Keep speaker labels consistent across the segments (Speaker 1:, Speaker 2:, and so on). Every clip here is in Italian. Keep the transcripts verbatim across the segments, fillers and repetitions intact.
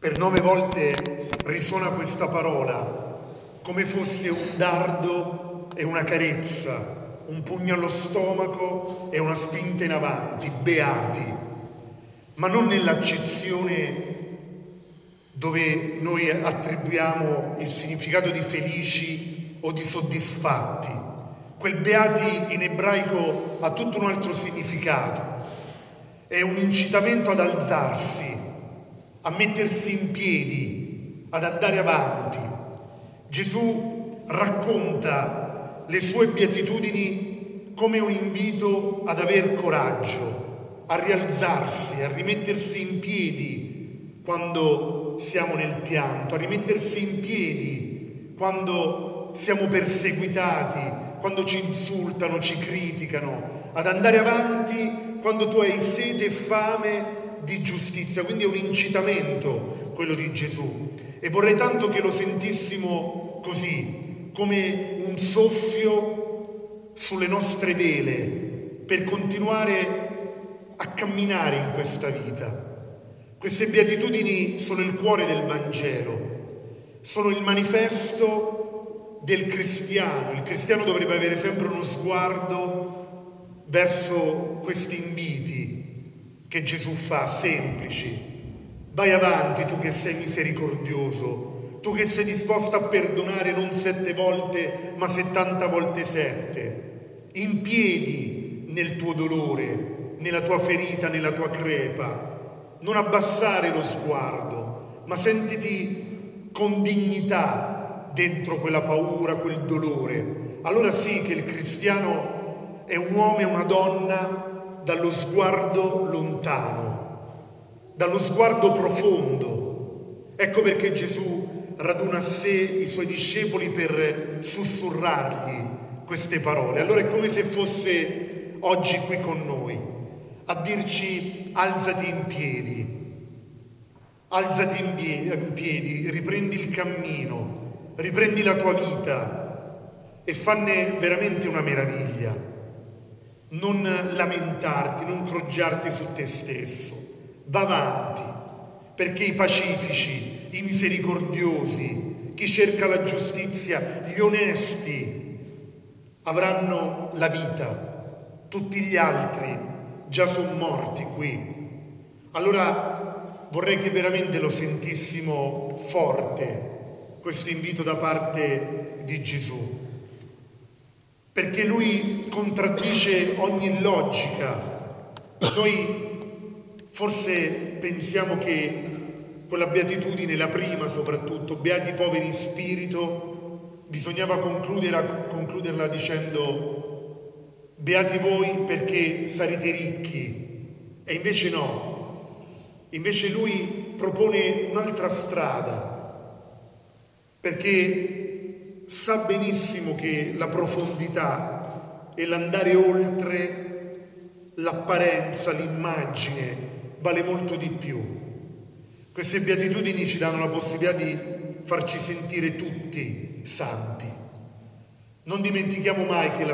Speaker 1: Per nove volte risuona questa parola come fosse un dardo e una carezza, un pugno allo stomaco e una spinta in avanti, beati, ma non nell'accezione dove noi attribuiamo il significato di felici o di soddisfatti. Quel beati in ebraico ha tutto un altro significato, è un incitamento ad alzarsi, a mettersi in piedi, ad andare avanti. Gesù racconta le sue beatitudini come un invito ad aver coraggio, a rialzarsi, a rimettersi in piedi quando siamo nel pianto, a rimettersi in piedi quando siamo perseguitati, quando ci insultano, ci criticano, ad andare avanti quando tu hai sete e fame di giustizia. Quindi è un incitamento quello di Gesù, e vorrei tanto che lo sentissimo così, come un soffio sulle nostre vele per continuare a camminare in questa vita. Queste beatitudini sono il cuore del Vangelo, sono il manifesto del cristiano. Il cristiano dovrebbe avere sempre uno sguardo verso questi inviti che Gesù fa, semplici. Vai avanti, tu che sei misericordioso, tu che sei disposto a perdonare non sette volte, ma settanta volte sette. In piedi nel tuo dolore, nella tua ferita, nella tua crepa. Non abbassare lo sguardo, ma sentiti con dignità dentro quella paura, quel dolore. Allora sì che il cristiano è un uomo e una donna dallo sguardo lontano, dallo sguardo profondo. Ecco perché Gesù raduna a sé i suoi discepoli per sussurrargli queste parole. Allora è come se fosse oggi qui con noi, a dirci: alzati in piedi, alzati in piedi, riprendi il cammino, riprendi la tua vita e fanne veramente una meraviglia. Non lamentarti, non crogiarti su te stesso, va avanti, perché i pacifici, i misericordiosi, chi cerca la giustizia, gli onesti avranno la vita, tutti gli altri già sono morti qui. Allora vorrei che veramente lo sentissimo forte, questo invito da parte di Gesù, perché lui contraddice ogni logica. Noi forse pensiamo che quella beatitudine, la prima soprattutto, beati i poveri in spirito, bisognava concluderla, concluderla dicendo: beati voi perché sarete ricchi. E invece no, invece lui propone un'altra strada, perché sa benissimo che la profondità e l'andare oltre l'apparenza, l'immagine, vale molto di più. Queste beatitudini ci danno la possibilità di farci sentire tutti santi. Non dimentichiamo mai che la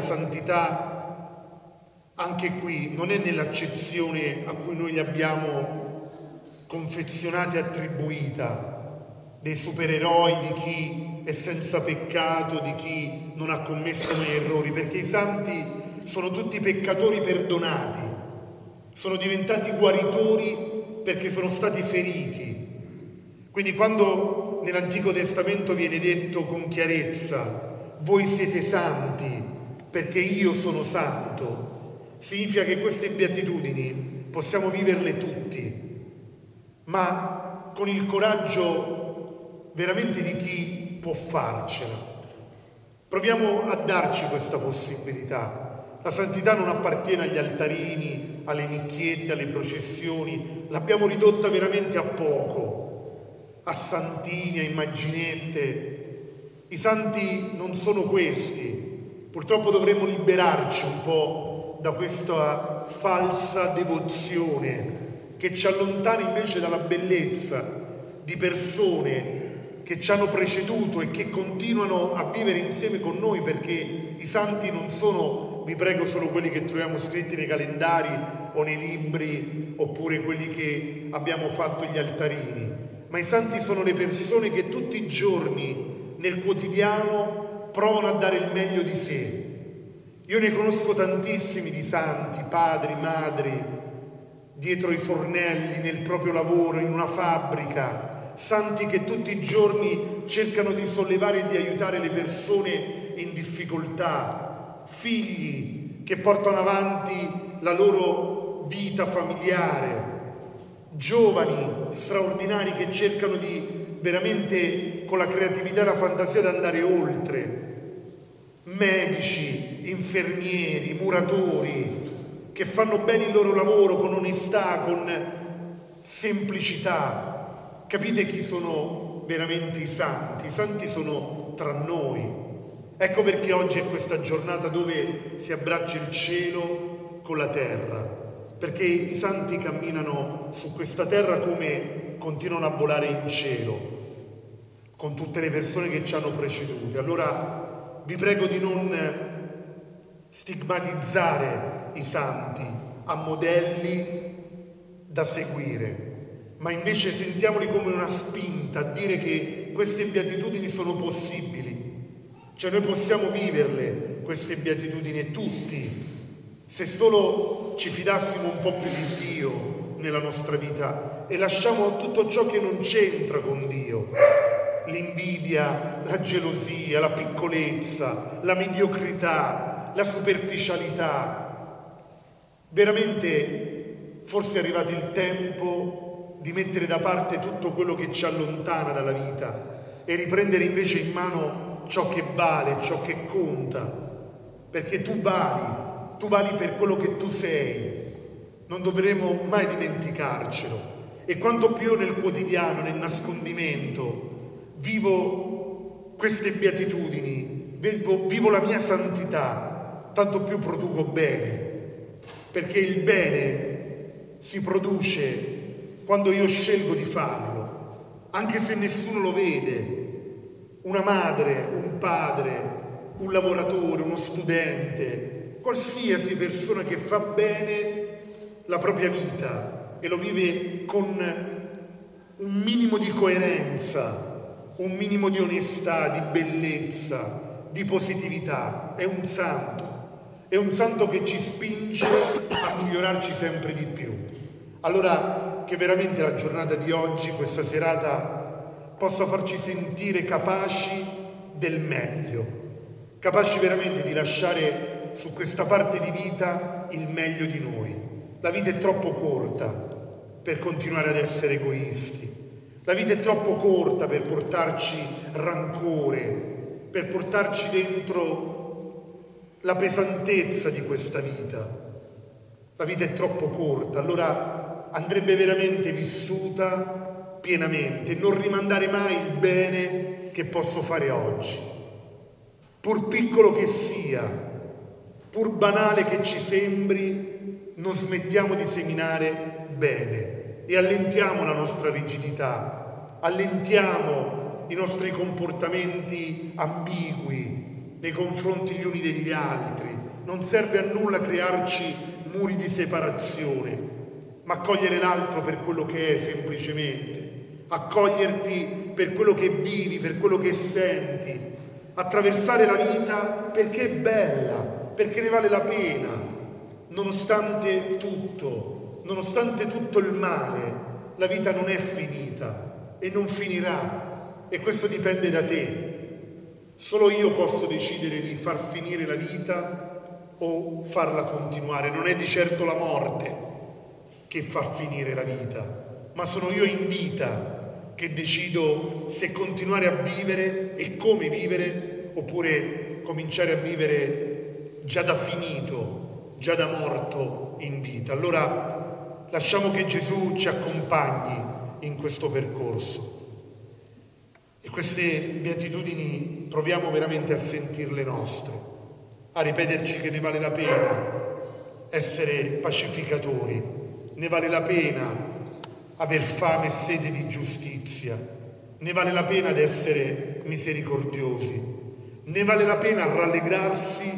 Speaker 1: santità, anche qui, non è nell'accezione a cui noi gli abbiamo confezionata e attribuita, dei supereroi, di chi è senza peccato, di chi non ha commesso mai errori, perché i santi sono tutti peccatori perdonati, sono diventati guaritori perché sono stati feriti. Quindi quando nell'Antico Testamento viene detto con chiarezza: voi siete santi perché io sono santo, significa che queste beatitudini possiamo viverle tutti, ma con il coraggio veramente di chi può farcela. Proviamo a darci questa possibilità. La santità non appartiene agli altarini, alle nicchiette, alle processioni, l'abbiamo ridotta veramente a poco, a santini, a immaginette. I santi non sono questi. Purtroppo dovremmo liberarci un po' da questa falsa devozione che ci allontana invece dalla bellezza di persone che ci hanno preceduto e che continuano a vivere insieme con noi, perché i santi non sono, vi prego, solo quelli che troviamo scritti nei calendari o nei libri, oppure quelli che abbiamo fatto gli altarini, ma i santi sono le persone che tutti i giorni nel quotidiano provano a dare il meglio di sé. Io ne conosco tantissimi di santi, padri, madri, dietro i fornelli, nel proprio lavoro, in una fabbrica, santi che tutti i giorni cercano di sollevare e di aiutare le persone in difficoltà, figli che portano avanti la loro vita familiare, giovani straordinari che cercano di veramente con la creatività e la fantasia di andare oltre, medici, infermieri, muratori che fanno bene il loro lavoro con onestà, con semplicità. Capite chi sono veramente i santi? I santi sono tra noi. Ecco perché oggi è questa giornata dove si abbraccia il cielo con la terra, perché i santi camminano su questa terra come continuano a volare in cielo, con tutte le persone che ci hanno precedute. Allora vi prego di non stigmatizzare i santi a modelli da seguire, ma invece sentiamoli come una spinta a dire che queste beatitudini sono possibili, cioè noi possiamo viverle queste beatitudini tutti, se solo ci fidassimo un po' più di Dio nella nostra vita e lasciamo tutto ciò che non c'entra con Dio, l'invidia, la gelosia, la piccolezza, la mediocrità, la superficialità. Veramente forse è arrivato il tempo di mettere da parte tutto quello che ci allontana dalla vita e riprendere invece in mano ciò che vale, ciò che conta, perché tu vali, tu vali per quello che tu sei, non dovremo mai dimenticarcelo. E quanto più nel quotidiano, nel nascondimento, vivo queste beatitudini, vivo, vivo la mia santità, tanto più produco bene, perché il bene si produce quando io scelgo di farlo, anche se nessuno lo vede. Una madre, un padre, un lavoratore, uno studente, qualsiasi persona che fa bene la propria vita e lo vive con un minimo di coerenza, un minimo di onestà, di bellezza, di positività, è un santo. È un santo che ci spinge a migliorarci sempre di più. Allora, che veramente la giornata di oggi, questa serata, possa farci sentire capaci del meglio, capaci veramente di lasciare su questa parte di vita il meglio di noi. La vita è troppo corta per continuare ad essere egoisti. La vita è troppo corta per portarci rancore, per portarci dentro la pesantezza di questa vita. La vita è troppo corta, allora andrebbe veramente vissuta pienamente, non rimandare mai il bene che posso fare oggi, pur piccolo che sia, pur banale che ci sembri, non smettiamo di seminare bene e allentiamo la nostra rigidità, allentiamo i nostri comportamenti ambigui nei confronti gli uni degli altri. Non serve a nulla crearci muri di separazione, ma accogliere l'altro per quello che è semplicemente, accoglierti per quello che vivi, per quello che senti, attraversare la vita perché è bella, perché ne vale la pena, nonostante tutto, nonostante tutto il male. La vita non è finita e non finirà, e questo dipende da te. Solo io posso decidere di far finire la vita o farla continuare. Non è di certo la morte che fa finire la vita, ma sono io in vita che decido se continuare a vivere e come vivere, oppure cominciare a vivere già da finito, già da morto in vita. Allora lasciamo che Gesù ci accompagni in questo percorso. E queste beatitudini proviamo veramente a sentirle nostre, a ripeterci che ne vale la pena essere pacificatori, ne vale la pena aver fame e sete di giustizia, ne vale la pena di essere misericordiosi, ne vale la pena rallegrarsi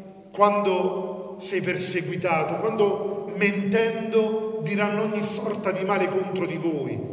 Speaker 1: quando sei perseguitato, quando mentendo diranno ogni sorta di male contro di voi.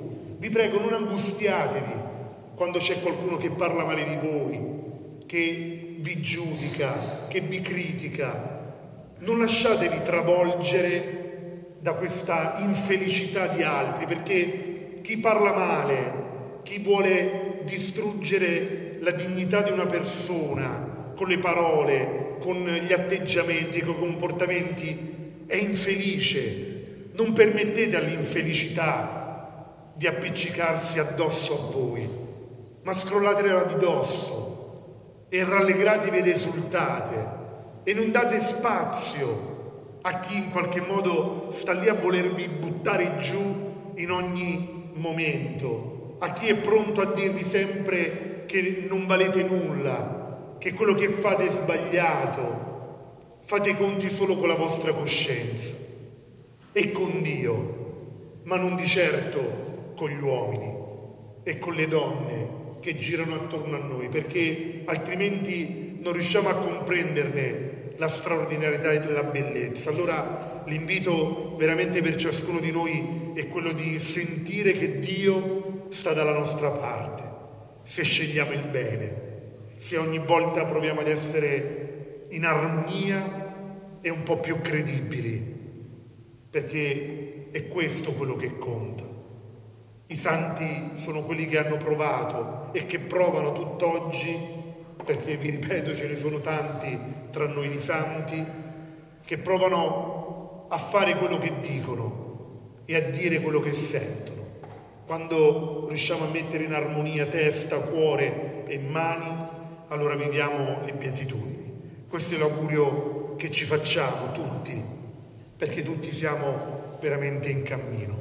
Speaker 1: Vi prego, non angustiatevi quando c'è qualcuno che parla male di voi, che vi giudica, che vi critica. Non lasciatevi travolgere da questa infelicità di altri, perché chi parla male, chi vuole distruggere la dignità di una persona con le parole, con gli atteggiamenti, con i comportamenti, è infelice. Non permettete all'infelicità di appiccicarsi addosso a voi, ma scrollatela di dosso e rallegratevi ed esultate e non date spazio a chi in qualche modo sta lì a volervi buttare giù in ogni momento, a chi è pronto a dirvi sempre che non valete nulla, che quello che fate è sbagliato. Fate i conti solo con la vostra coscienza e con Dio, ma non di certo con gli uomini e con le donne che girano attorno a noi, perché altrimenti non riusciamo a comprenderne la straordinarietà e la bellezza. Allora l'invito veramente per ciascuno di noi è quello di sentire che Dio sta dalla nostra parte, se scegliamo il bene, se ogni volta proviamo ad essere in armonia e un po' più credibili, perché è questo quello che conta. I santi sono quelli che hanno provato e che provano tutt'oggi, perché vi ripeto ce ne sono tanti tra noi di santi, che provano a fare quello che dicono e a dire quello che sentono. Quando riusciamo a mettere in armonia testa, cuore e mani, allora viviamo le beatitudini. Questo è l'augurio che ci facciamo tutti, perché tutti siamo veramente in cammino.